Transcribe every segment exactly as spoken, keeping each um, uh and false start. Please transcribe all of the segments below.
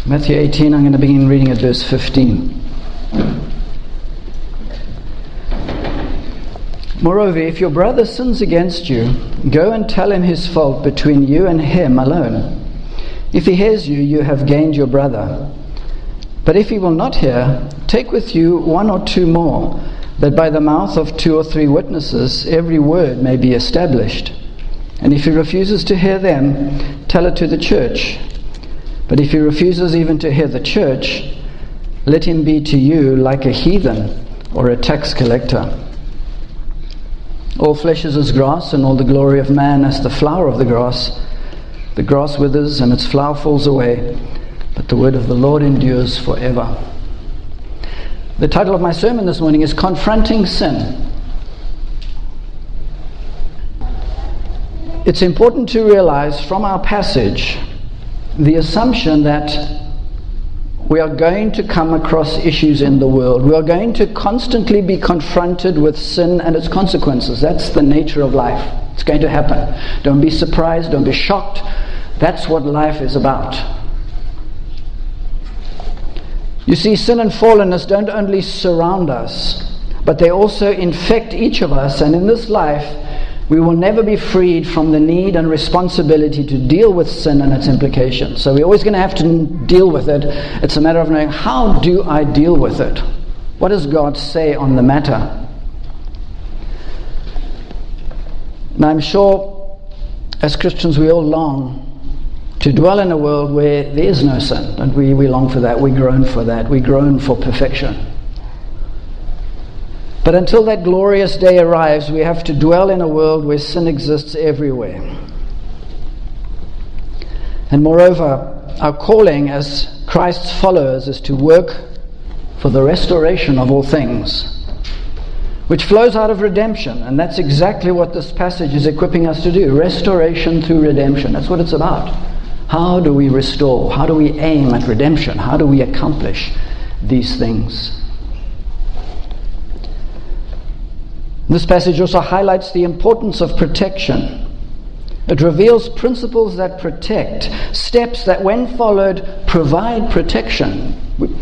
Matthew eighteen, I'm going to begin reading at verse fifteen. Moreover, if your brother sins against you, go and tell him his fault between you and him alone. If he hears you, you have gained your brother. But if he will not hear, take with you one or two more, that by the mouth of two or three witnesses every word may be established. And if he refuses to hear them, tell it to the church. But if he refuses even to hear the church, let him be to you like a heathen or a tax collector. All flesh is as grass, and all the glory of man as the flower of the grass. The grass withers and its flower falls away, but the word of the Lord endures forever. The title of my sermon this morning is Confronting Sin. It's important to realize from our passage the assumption that we are going to come across issues in the world. We are going to constantly be confronted with sin and its consequences. That's the nature of life. It's going to happen. Don't be surprised. Don't be shocked. That's what life is about. You see, sin and fallenness don't only surround us, but they also infect each of us. And in this life, we will never be freed from the need and responsibility to deal with sin and its implications. So we're always going to have to deal with it. It's a matter of knowing, how do I deal with it? What does God say on the matter? Now I'm sure as Christians we all long to dwell in a world where there is no sin. And we, we long for that. We groan for that. We groan for perfection. But until that glorious day arrives, we have to dwell in a world where sin exists everywhere. And moreover, our calling as Christ's followers is to work for the restoration of all things, which flows out of redemption. And that's exactly what this passage is equipping us to do. Restoration through redemption. That's what it's about. How do we restore? How do we aim at redemption? How do we accomplish these things? This passage also highlights the importance of protection. It reveals principles that protect, steps that, when followed, provide protection.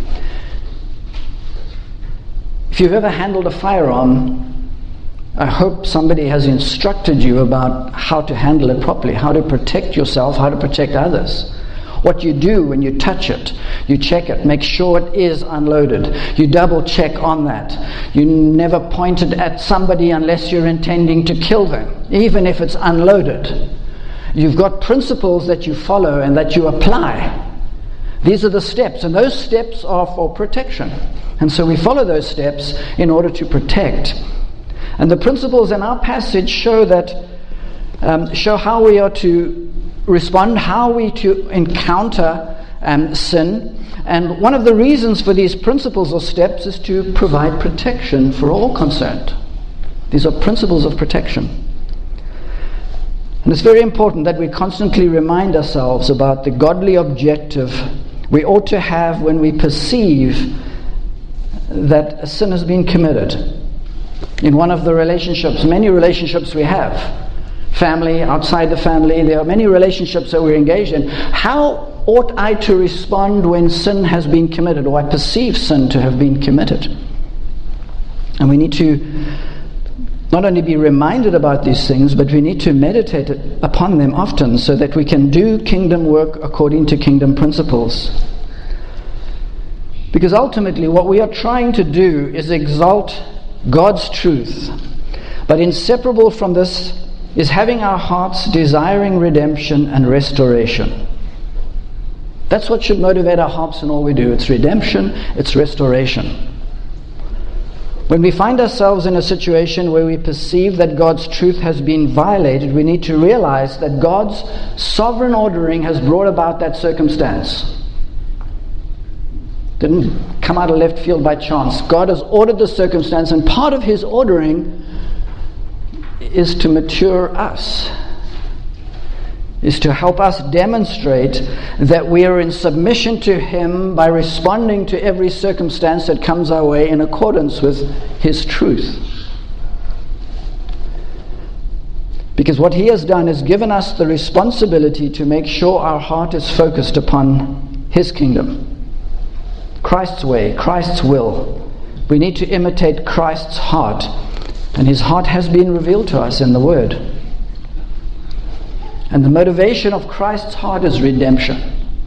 If you've ever handled a firearm, I hope somebody has instructed you about how to handle it properly, how to protect yourself, how to protect others. What you do when you touch it, you check it, make sure it is unloaded. You double check on that. You never point it at somebody unless you're intending to kill them, even if it's unloaded. You've got principles that you follow and that you apply. These are the steps, and those steps are for protection. And so we follow those steps in order to protect. And the principles in our passage show that um, show how we are to respond, how we to encounter um, sin. And one of the reasons for these principles or steps is to provide protection for all concerned. These are principles of protection. And it's very important that we constantly remind ourselves about the godly objective we ought to have when we perceive that a sin has been committed. In one of the relationships, many relationships we have, family, outside the family, there are many relationships that we're engaged in. How ought I to respond when sin has been committed, or I perceive sin to have been committed? And we need to not only be reminded about these things, but we need to meditate upon them often so that we can do kingdom work according to kingdom principles. Because ultimately what we are trying to do is exalt God's truth. But inseparable from this is having our hearts desiring redemption and restoration. That's what should motivate our hearts in all we do. It's redemption, it's restoration. When we find ourselves in a situation where we perceive that God's truth has been violated, we need to realize that God's sovereign ordering has brought about that circumstance. Didn't come out of left field by chance. God has ordered the circumstance, and part of His ordering is to mature us, is to help us demonstrate that we are in submission to Him by responding to every circumstance that comes our way in accordance with His truth. Because what He has done is given us the responsibility to make sure our heart is focused upon His kingdom, Christ's way, Christ's will. We need to imitate Christ's heart, and His heart has been revealed to us in the Word. And the motivation of Christ's heart is redemption.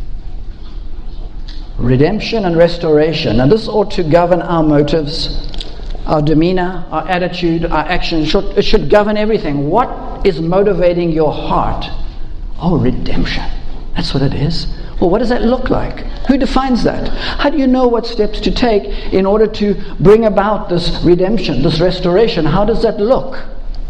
Redemption and restoration. And this ought to govern our motives, our demeanor, our attitude, our actions. It should, it should govern everything. What is motivating your heart? Oh, redemption. That's what it is. Well, what does that look like? Who defines that? How do you know what steps to take in order to bring about this redemption, this restoration? How does that look?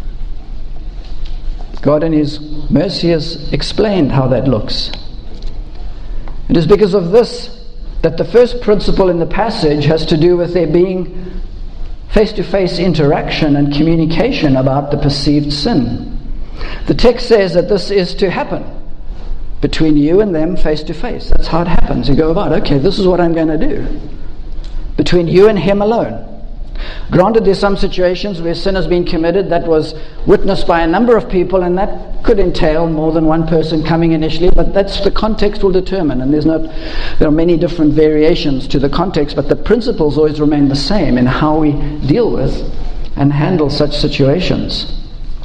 God in His mercy has explained how that looks. It is because of this that the first principle in the passage has to do with there being face-to-face interaction and communication about the perceived sin. The text says that this is to happen between you and them face-to-face. That's how it happens. You go about, okay, this is what I'm going to do. Between you and Him alone. Granted, there's some situations where sin has been committed that was witnessed by a number of people, and that could entail more than one person coming initially, but that's the context will determine, and there's not there are many different variations to the context, but the principles always remain the same in how we deal with and handle such situations.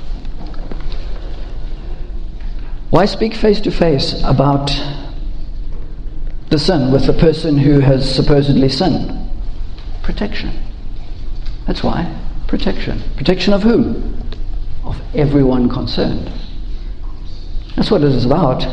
Why speak face to face about the sin with the person who has supposedly sinned? Protection. That's why. Protection. Protection of whom? Of everyone concerned. That's what it is about.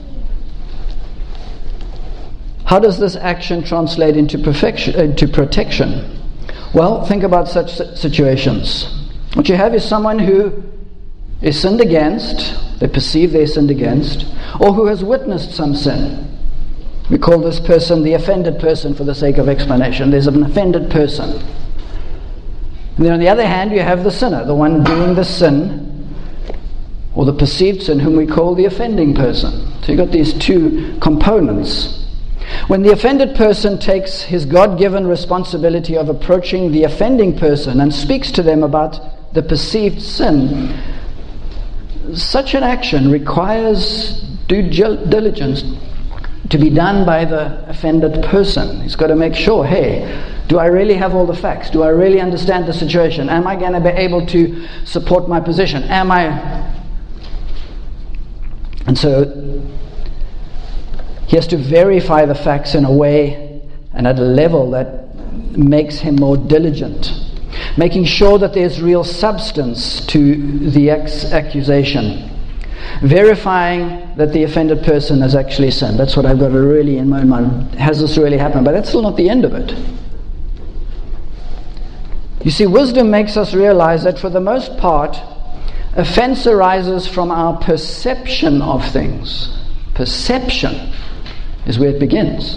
How does this action translate into perfection, into protection? Well, think about such situations. What you have is someone who is sinned against, they perceive they're sinned against, or who has witnessed some sin. We call this person the offended person for the sake of explanation. There's an offended person. And then on the other hand, you have the sinner, the one doing the sin, or the perceived sin, whom we call the offending person. So you've got these two components. When the offended person takes his God-given responsibility of approaching the offending person and speaks to them about the perceived sin, such an action requires due diligence to be done by the offended person. He's got to make sure, hey, do I really have all the facts? Do I really understand the situation? Am I going to be able to support my position? Am I... And so he has to verify the facts in a way and at a level that makes him more diligent, making sure that there's real substance to the ex- accusation, verifying that the offended person has actually sinned. That's what I've got to really in my mind. Has this really happened? But that's still not the end of it. You see, wisdom makes us realize that for the most part, offense arises from our perception of things. Perception is where it begins.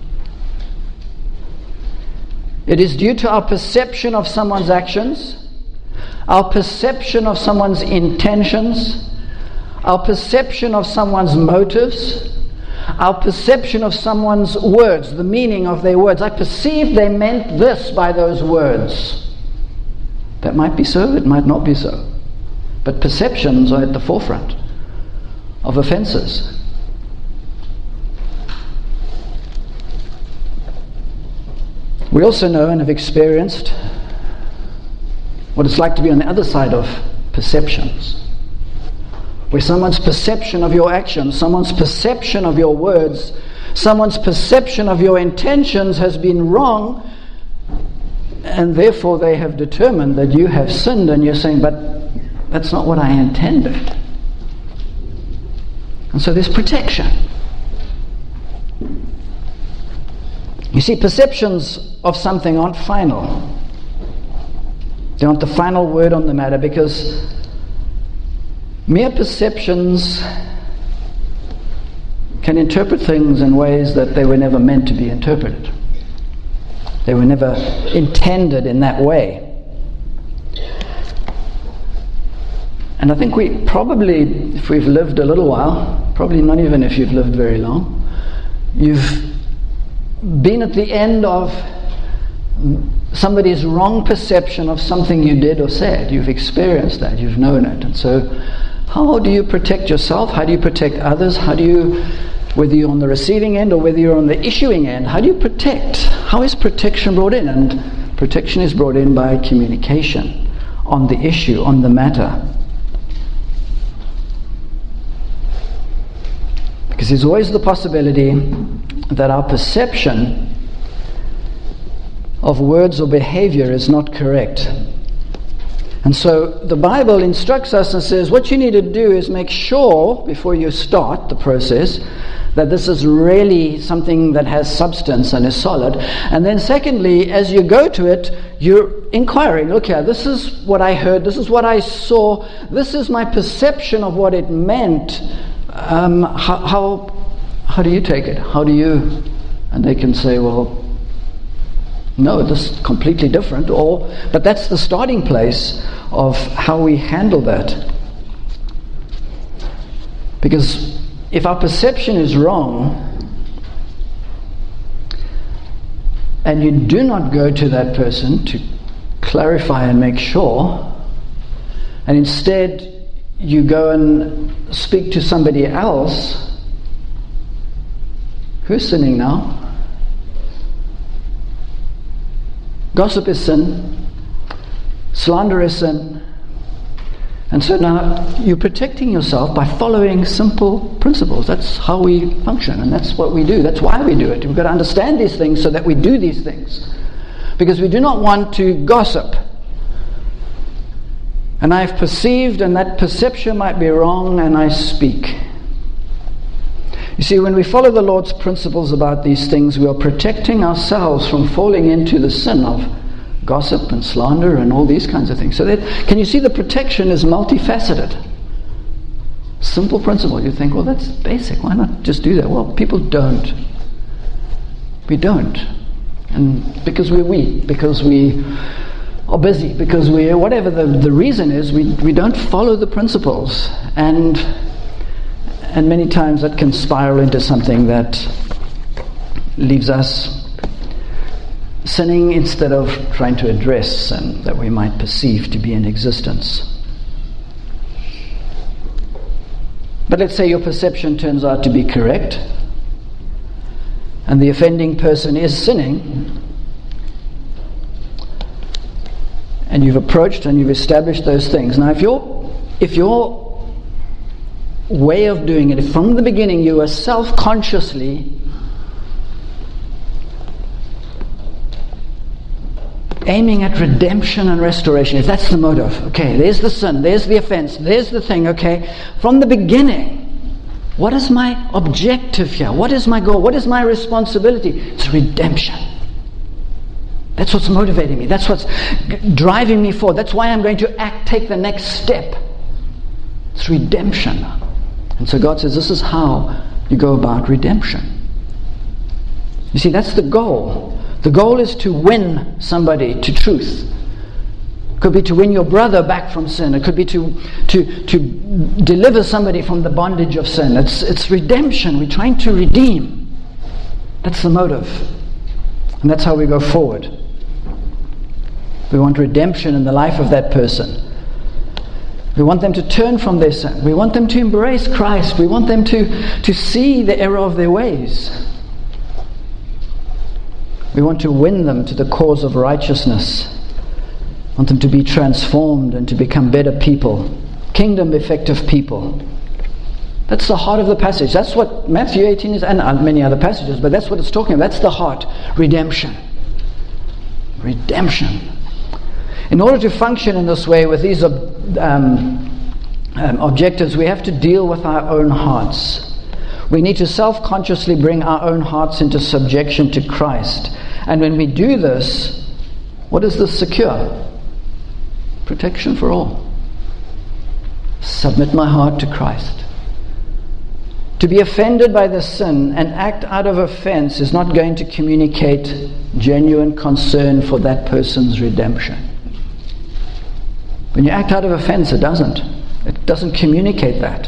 It is due to our perception of someone's actions, our perception of someone's intentions, our perception of someone's motives, our perception of someone's words, the meaning of their words. I perceived they meant this by those words. That might be so, it might not be so. But perceptions are at the forefront of offenses. We also know and have experienced what it's like to be on the other side of perceptions, where someone's perception of your actions, someone's perception of your words, someone's perception of your intentions has been wrong, and therefore they have determined that you have sinned, and you're saying, but that's not what I intended. And so there's protection. You see, perceptions of something aren't final. They aren't the final word on the matter, because mere perceptions can interpret things in ways that they were never meant to be interpreted. They were never intended in that way. And I think we probably, if we've lived a little while, probably not even if you've lived very long, you've been at the end of somebody's wrong perception of something you did or said. You've experienced that, you've known it. And so how do you protect yourself? How do you protect others? How do you Whether you're on the receiving end or whether you're on the issuing end, how do you protect? How is protection brought in? And protection is brought in by communication on the issue, on the matter. Because there's always the possibility that our perception of words or behavior is not correct. And so the Bible instructs us and says, what you need to do is make sure, before you start the process, that this is really something that has substance and is solid. And then secondly, as you go to it, you're inquiring, look here, this is what I heard, this is what I saw, this is my perception of what it meant. Um, how, how, how do you take it? How do you? And they can say, well, no, this is completely different. Or, but that's the starting place of how we handle that. Because if our perception is wrong, and you do not go to that person to clarify and make sure, and instead you go and speak to somebody else, who's sinning now? Gossip is sin. Slander is sin. And so now you're protecting yourself by following simple principles. That's how we function, and that's what we do. That's why we do it. We've got to understand these things so that we do these things. Because we do not want to gossip. And I've perceived, and that perception might be wrong, and I speak. You see, when we follow the Lord's principles about these things, we are protecting ourselves from falling into the sin of gossip and slander and all these kinds of things. So that, can you see the protection is multifaceted? Simple principle. You think, well, that's basic. Why not just do that? Well, people don't. We don't. And because we're weak, because we are busy, because we, whatever the, the reason is, we, we don't follow the principles. And and many times that can spiral into something that leaves us sinning instead of trying to address sin that we might perceive to be in existence. But let's say your perception turns out to be correct, and the offending person is sinning, and you've approached and you've established those things. Now, if your if your way of doing it, if from the beginning you were self-consciously aiming at redemption and restoration, if that's the motive, okay, there's the sin, there's the offense, there's the thing, okay, from the beginning, what is my objective here? What is my goal? What is my responsibility? It's redemption. That's what's motivating me. That's what's driving me forward. That's why I'm going to act, take the next step. It's redemption. And so God says, this is how you go about redemption. You see, that's the goal. The goal is to win somebody to truth. It could be to win your brother back from sin. It could be to to to deliver somebody from the bondage of sin. It's it's redemption. We're trying to redeem. That's the motive. And that's how we go forward. We want redemption in the life of that person. We want them to turn from their sin. We want them to embrace Christ. We want them to, to see the error of their ways. We want to win them to the cause of righteousness. We want them to be transformed and to become better people, kingdom effective people. That's the heart of the passage. That's what Matthew eighteen is, and many other passages, but that's what it's talking about. That's the heart. Redemption. Redemption. In order to function in this way with these um, um, objectives, we have to deal with our own hearts. We need to self-consciously bring our own hearts into subjection to Christ. And when we do this, what does this secure? Protection for all. Submit my heart to Christ. To be offended by the sin and act out of offense is not going to communicate genuine concern for that person's redemption. When you act out of offense, it doesn't. It doesn't communicate that.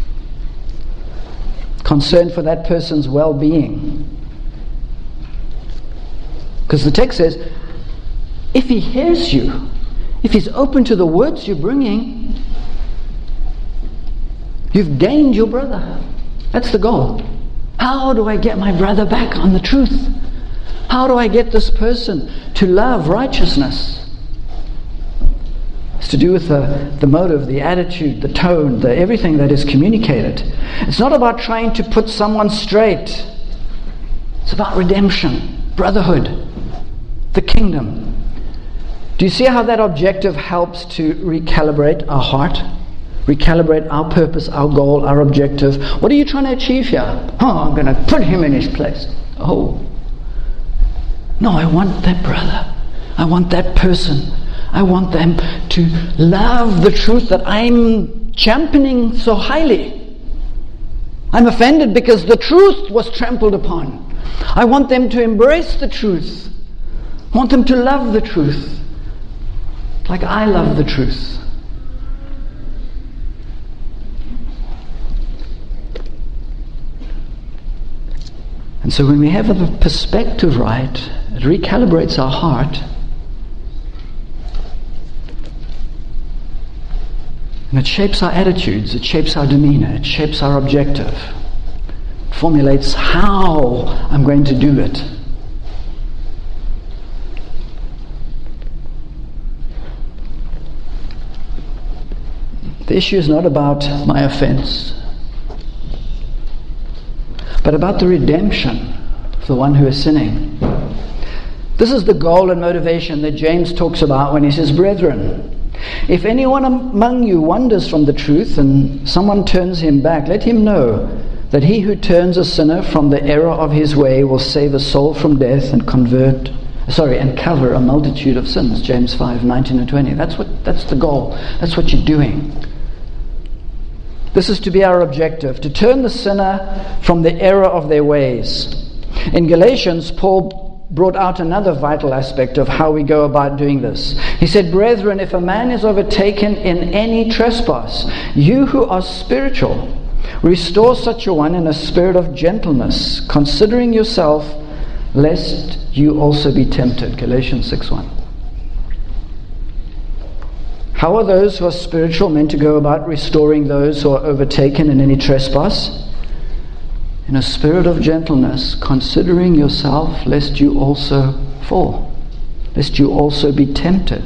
Concern for that person's well-being. Because the text says, if he hears you, if he's open to the words you're bringing, you've gained your brother. That's the goal. How do I get my brother back on the truth? How do I get this person to love righteousness? It's to do with the, the motive, the attitude, the tone, the everything that is communicated. It's not about trying to put someone straight. It's about redemption, brotherhood, the kingdom. Do you see how that objective helps to recalibrate our heart? Recalibrate our purpose, our goal, our objective. What are you trying to achieve here? Oh, I'm going to put him in his place. Oh. No, I want that brother. I want that person. I want them to love the truth that I'm championing so highly. I'm offended because the truth was trampled upon. I want them to embrace the truth. I want them to love the truth like I love the truth. And so when we have the perspective right, it recalibrates our heart. And it shapes our attitudes, it shapes our demeanor, it shapes our objective. It formulates how I'm going to do it. The issue is not about my offense, but about the redemption of the one who is sinning. This is the goal and motivation that James talks about when he says, "Brethren, if anyone among you wanders from the truth and someone turns him back, let him know that he who turns a sinner from the error of his way will save a soul from death and convert, sorry, and cover a multitude of sins." James five, nineteen and twenty. That's what that's the goal. That's what you're doing. This is to be our objective, to turn the sinner from the error of their ways. In Galatians, Paul brought out another vital aspect of how we go about doing this. He said, "Brethren, if a man is overtaken in any trespass, you who are spiritual, restore such a one in a spirit of gentleness, considering yourself, lest you also be tempted." Galatians six one. How are those who are spiritual meant to go about restoring those who are overtaken in any trespass? In a spirit of gentleness, considering yourself, lest you also fall, lest you also be tempted.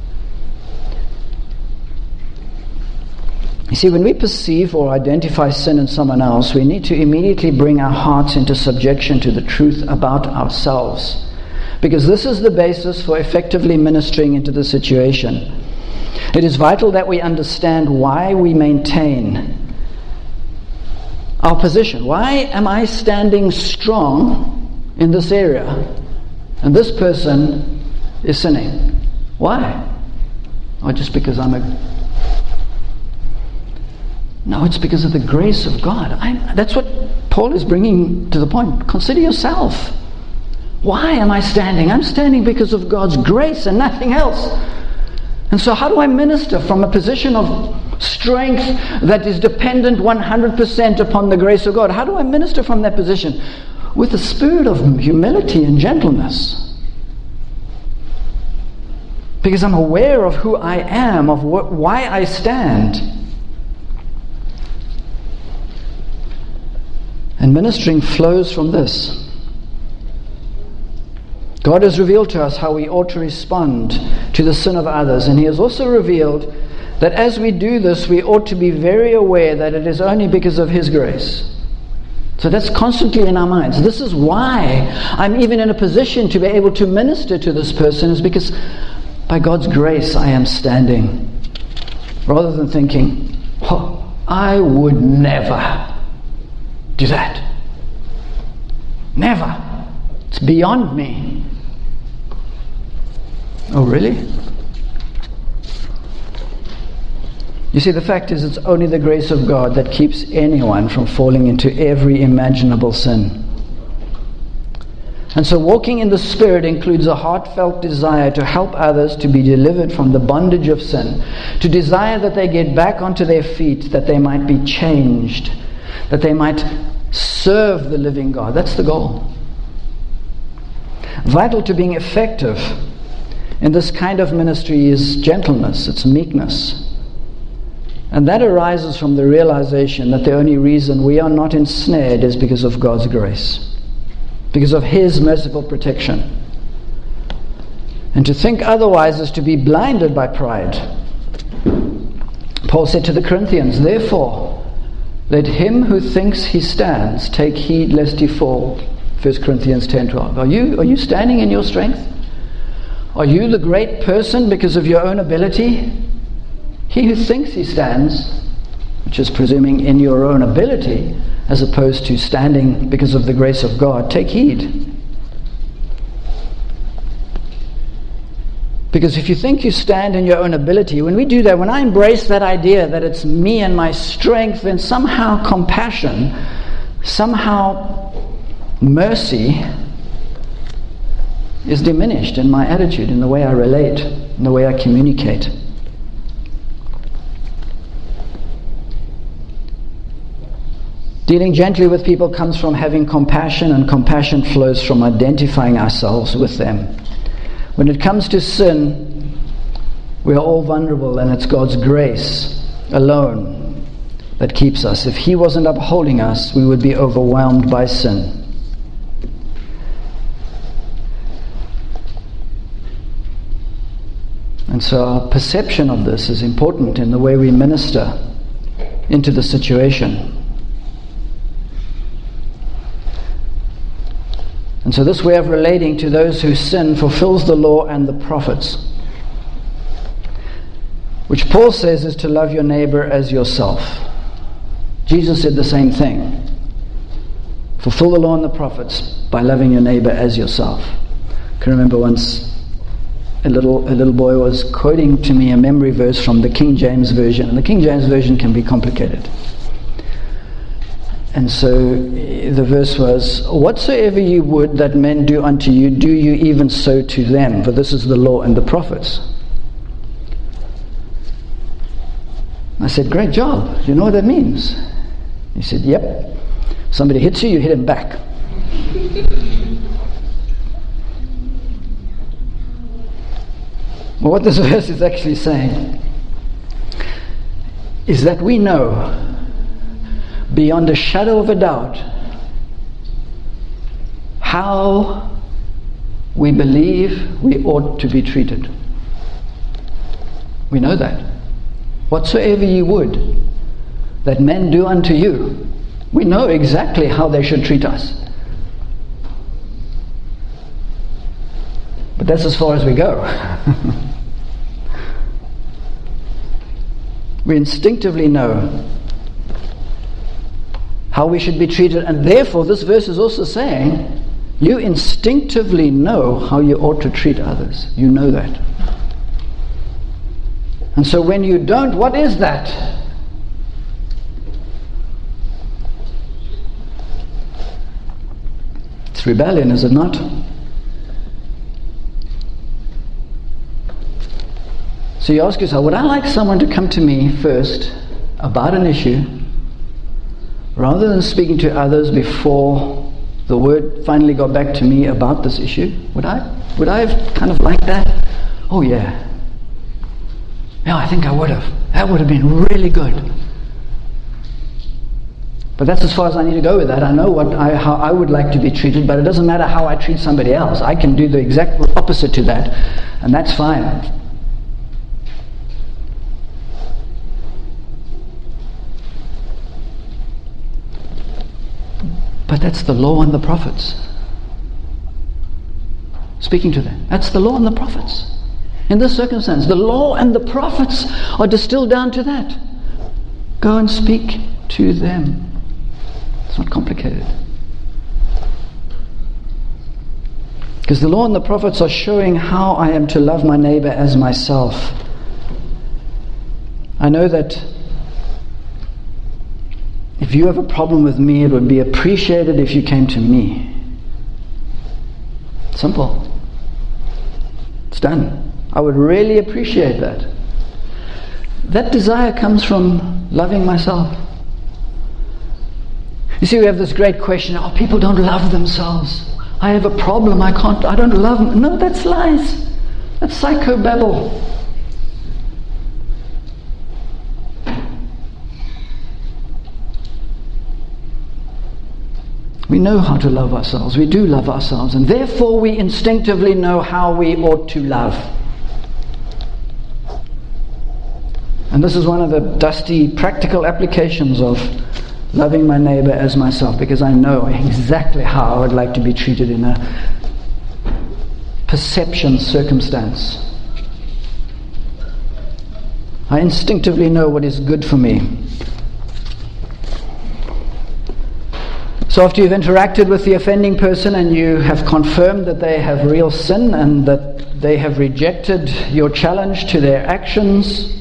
You see, when we perceive or identify sin in someone else, we need to immediately bring our hearts into subjection to the truth about ourselves, because this is the basis for effectively ministering into the situation. It is vital that we understand why we maintain our position. Why am I standing strong in this area and this person is sinning? Why? Or just because I'm a... No, it's because of the grace of God. I'm, that's what Paul is bringing to the point. Consider yourself. Why am I standing? I'm standing because of God's grace and nothing else. And so how do I minister from a position of strength that is dependent one hundred percent upon the grace of God? How do I minister from that position? With a spirit of humility and gentleness. Because I'm aware of who I am, of what, why I stand. And ministering flows from this. God has revealed to us how we ought to respond to the sin of others, and He has also revealed that as we do this, we ought to be very aware that it is only because of His grace. So that's constantly in our minds. This is why I'm even in a position to be able to minister to this person, is because by God's grace I am standing. Rather than thinking, oh, I would never do that. Never. It's beyond me. Oh, really? You see, the fact is, it's only the grace of God that keeps anyone from falling into every imaginable sin. And so walking in the Spirit includes a heartfelt desire to help others to be delivered from the bondage of sin, to desire that they get back onto their feet, that they might be changed, that they might serve the living God. That's the goal. Vital to being effective in this kind of ministry is gentleness, it's meekness. And that arises from the realization that the only reason we are not ensnared is because of God's grace, because of His merciful protection. And to think otherwise is to be blinded by pride. Paul said to the Corinthians, therefore, let him who thinks he stands take heed lest he fall. First Corinthians ten twelve. Are you, are you standing in your strength? Are you the great person because of your own ability? He who thinks he stands, which is presuming in your own ability, as opposed to standing because of the grace of God, take heed. Because if you think you stand in your own ability, when we do that, when I embrace that idea that it's me and my strength, then somehow compassion, somehow mercy is diminished in my attitude, in the way I relate, in the way I communicate. Dealing gently with people comes from having compassion, and compassion flows from identifying ourselves with them. When it comes to sin, we are all vulnerable, and it's God's grace alone that keeps us. If He wasn't upholding us, we would be overwhelmed by sin. And so our perception of this is important in the way we minister into the situation. And so this way of relating to those who sin fulfills the law and the prophets, which Paul says is to love your neighbor as yourself. Jesus said the same thing. Fulfill the law and the prophets by loving your neighbor as yourself. I can remember once a little, a little boy was quoting to me a memory verse from the King James Version. And the King James Version can be complicated. And so the verse was, whatsoever you would that men do unto you, do you even so to them, for this is the law and the prophets. I said, great job. Do you know what that means? He said, yep. Somebody hits you, you hit him back. Well, what this verse is actually saying is that we know beyond a shadow of a doubt how we believe we ought to be treated. We know that. Whatsoever you would that men do unto you, we know exactly how they should treat us. But that's as far as we go. We instinctively know how we should be treated, and therefore this verse is also saying you instinctively know how you ought to treat others. You know that. And so when you don't, what is that? It's rebellion, is it not? So you ask yourself, would I like someone to come to me first about an issue, rather than speaking to others before the word finally got back to me about this issue? Would I would I have kind of liked that? Oh yeah. Yeah, I think I would have. That would have been really good. But that's as far as I need to go with that. I know what I, how I would like to be treated, but it doesn't matter how I treat somebody else. I can do the exact opposite to that, and that's fine. But that's the law and the prophets. Speaking to them. That's the law and the prophets. In this circumstance, the law and the prophets are distilled down to that. Go and speak to them. It's not complicated. Because the law and the prophets are showing how I am to love my neighbor as myself. I know that if you have a problem with me, it would be appreciated if you came to me. Simple. It's done. I would really appreciate that. That desire comes from loving myself. You see, we have this great question, oh, people don't love themselves. I have a problem, I can't, I don't love them. No, that's lies. That's psychobabble. We know how to love ourselves. We do love ourselves. And therefore we instinctively know how we ought to love. And this is one of the dusty, practical applications of loving my neighbor as myself, because I know exactly how I would like to be treated in a perception circumstance. I instinctively know what is good for me. So after you've interacted with the offending person and you have confirmed that they have real sin and that they have rejected your challenge to their actions,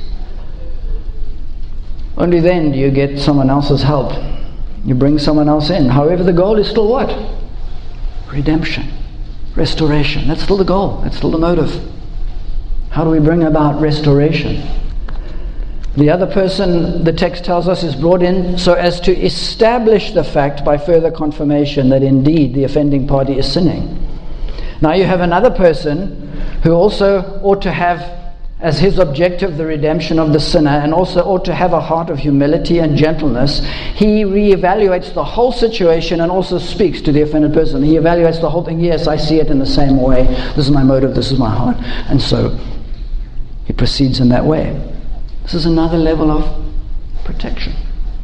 only then do you get someone else's help. You bring someone else in. However, the goal is still what? Redemption. Restoration. That's still the goal. That's still the motive. How do we bring about restoration? The other person, the text tells us, is brought in so as to establish the fact by further confirmation that indeed the offending party is sinning. Now you have another person who also ought to have as his objective the redemption of the sinner, and also ought to have a heart of humility and gentleness. He reevaluates the whole situation and also speaks to the offended person. He evaluates the whole thing. Yes, I see it in the same way. This is my motive, this is my heart. And so he proceeds in that way. This is another level of protection.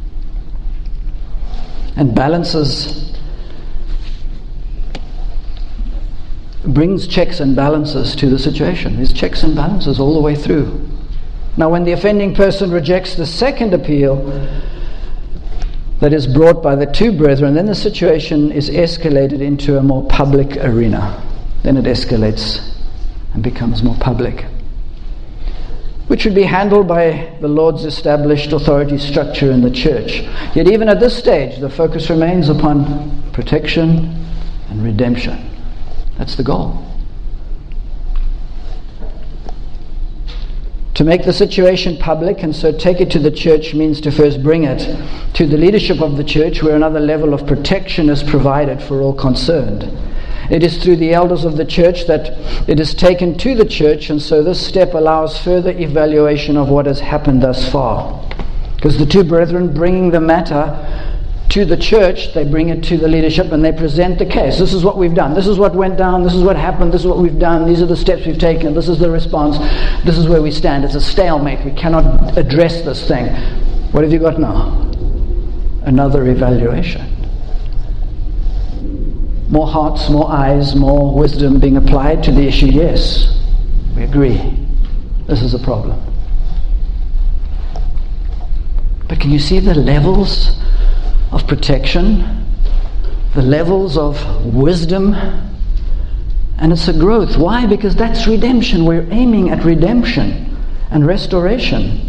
And balances, brings checks and balances to the situation. There's checks and balances all the way through. Now when the offending person rejects the second appeal that is brought by the two brethren, then the situation is escalated into a more public arena. Then it escalates and becomes more public, which would be handled by the Lord's established authority structure in the church. Yet even at this stage, the focus remains upon protection and redemption. That's the goal. To make the situation public and so take it to the church means to first bring it to the leadership of the church, where another level of protection is provided for all concerned. It is through the elders of the church that it is taken to the church, and so this step allows further evaluation of what has happened thus far. Because the two brethren bringing the matter to the church, they bring it to the leadership and they present the case. This is what we've done. This is what went down. This is what happened. This is what we've done. These are the steps we've taken. This is the response. This is where we stand. It's a stalemate. We cannot address this thing. What have you got now? Another evaluation. More hearts, more eyes, more wisdom being applied to the issue. Yes, we agree. This is a problem. But can you see the levels of protection, the levels of wisdom? And it's a growth. Why? Because that's redemption. We're aiming at redemption and restoration.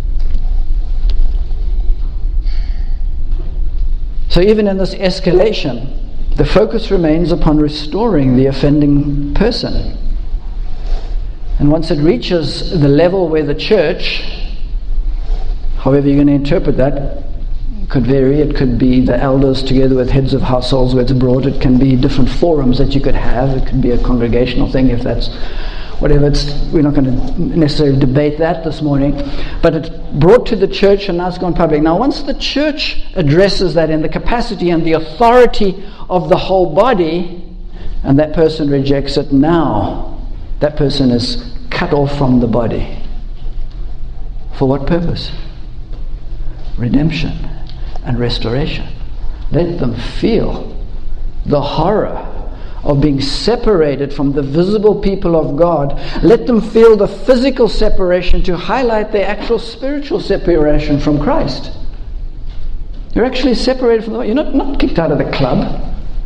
So even in this escalation, the focus remains upon restoring the offending person. And once it reaches the level where the church, however you're going to interpret that, could vary. It could be the elders together with heads of households where it's brought. It can be different forums that you could have. It could be a congregational thing, if that's whatever. It's, we're not going to necessarily debate that this morning. But it's brought to the church and now it's gone public. Now once the church addresses that in the capacity and the authority of the whole body, and that person rejects it, now that person is cut off from the body. For what purpose? Redemption and restoration. Let them feel the horror of being separated from the visible people of God. Let them feel the physical separation to highlight the actual spiritual separation from Christ. You're actually separated from the, you're not, not kicked out of the club.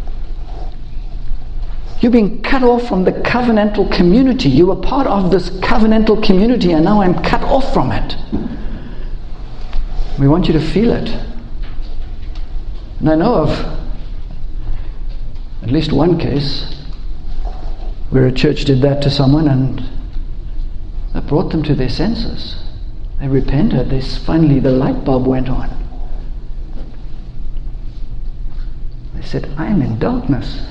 You're being cut off from the covenantal community. You were part of this covenantal community and now I'm cut off from it. We want you to feel it. And I know of at least one case where a church did that to someone and that brought them to their senses. They repented. They finally, the light bulb went on. They said, I am in darkness.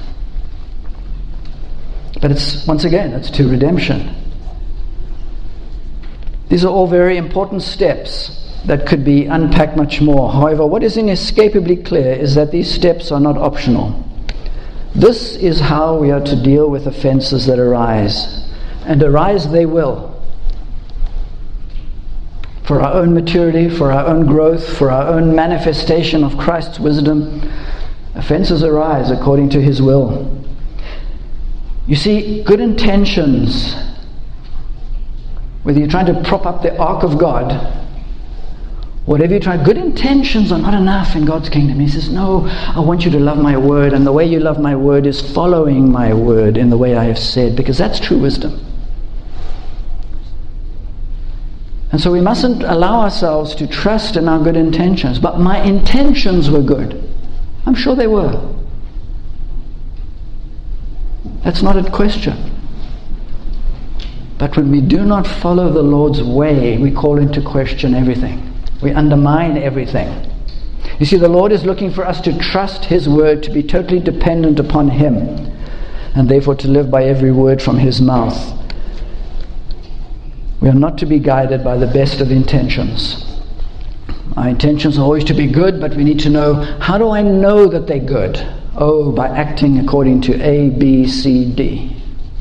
But it's, once again, it's to redemption. These are all very important steps that could be unpacked much more. However, what is inescapably clear is that these steps are not optional. This is how we are to deal with offenses that arise. And arise they will. For our own maturity, for our own growth, for our own manifestation of Christ's wisdom, offenses arise according to His will. You see, good intentions, whether you're trying to prop up the ark of God, whatever you try, good intentions are not enough in God's kingdom. He says, no, I want you to love my word, and the way you love my word is following my word in the way I have said, because that's true wisdom. And so we mustn't allow ourselves to trust in our good intentions. But my intentions were good. I'm sure they were. That's not a question. But when we do not follow the Lord's way, we call into question everything. We undermine everything. You see, the Lord is looking for us to trust His word, to be totally dependent upon Him, and therefore to live by every word from His mouth. We are not to be guided by the best of intentions. Our intentions are always to be good, but we need to know, how do I know that they're good? Oh, by acting according to A, B, C, D.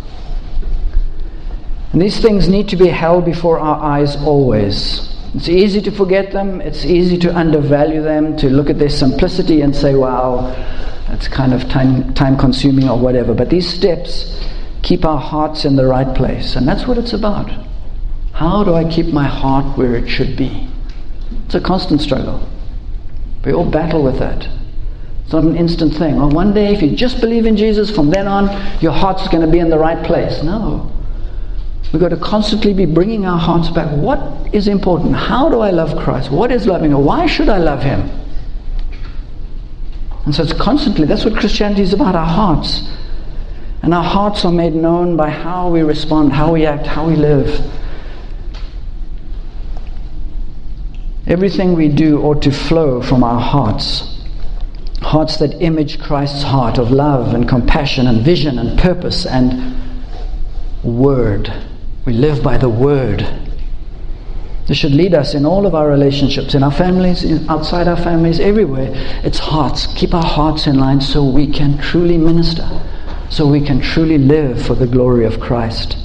And these things need to be held before our eyes always. It's easy to forget them. It's easy to undervalue them, to look at their simplicity and say, wow, that's kind of time, time consuming or whatever. But these steps keep our hearts in the right place. And that's what it's about. How do I keep my heart where it should be? It's a constant struggle. We all battle with that. It's not an instant thing. Well, one day if you just believe in Jesus, from then on, your heart's going to be in the right place. No. We've got to constantly be bringing our hearts back. What is important? How do I love Christ? What is loving Him? Why should I love Him? And so it's constantly, that's what Christianity is about, our hearts. And our hearts are made known by how we respond, how we act, how we live. Everything we do ought to flow from our hearts. Hearts that image Christ's heart of love and compassion and vision and purpose and word. We live by the word. This should lead us in all of our relationships, in our families, in, outside our families, everywhere. It's hearts. Keep our hearts in line so we can truly minister, so we can truly live for the glory of Christ.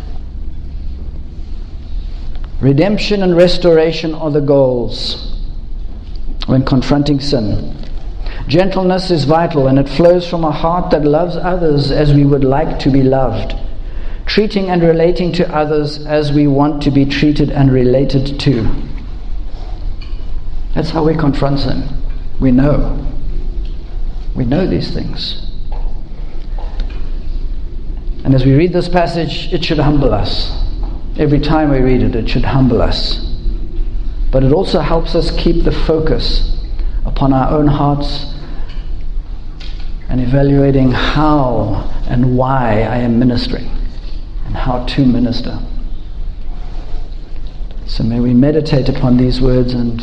Redemption and restoration are the goals when confronting sin. Gentleness is vital, and it flows from a heart that loves others as we would like to be loved, treating and relating to others as we want to be treated and related to. That's how we confront sin. We know. We know these things. And as we read this passage, it should humble us. Every time we read it, it should humble us. But it also helps us keep the focus upon our own hearts and evaluating how and why I am ministering and how to minister. So may we meditate upon these words and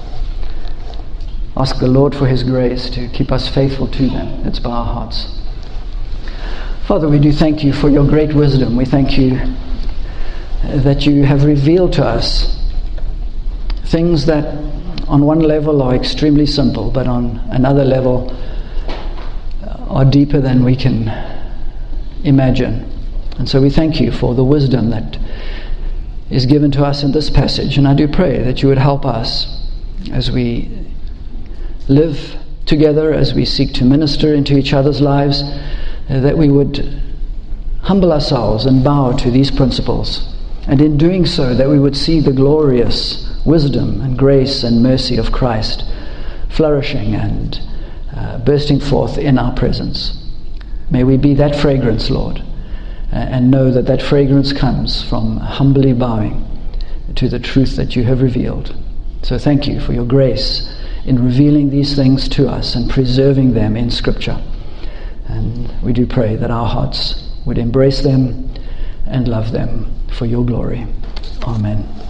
ask the Lord for His grace to keep us faithful to them. Let's bow our hearts. Father, we do thank You for Your great wisdom. We thank You that You have revealed to us things that on one level are extremely simple, but on another level are deeper than we can imagine. And so we thank You for the wisdom that is given to us in this passage. And I do pray that You would help us as we live together, as we seek to minister into each other's lives, that we would humble ourselves and bow to these principles. And in doing so, that we would see the glorious wisdom and grace and mercy of Christ flourishing and uh, bursting forth in our presence. May we be that fragrance, Lord, and know that that fragrance comes from humbly bowing to the truth that You have revealed. So thank You for Your grace in revealing these things to us and preserving them in Scripture. And we do pray that our hearts would embrace them and love them for Your glory. Amen.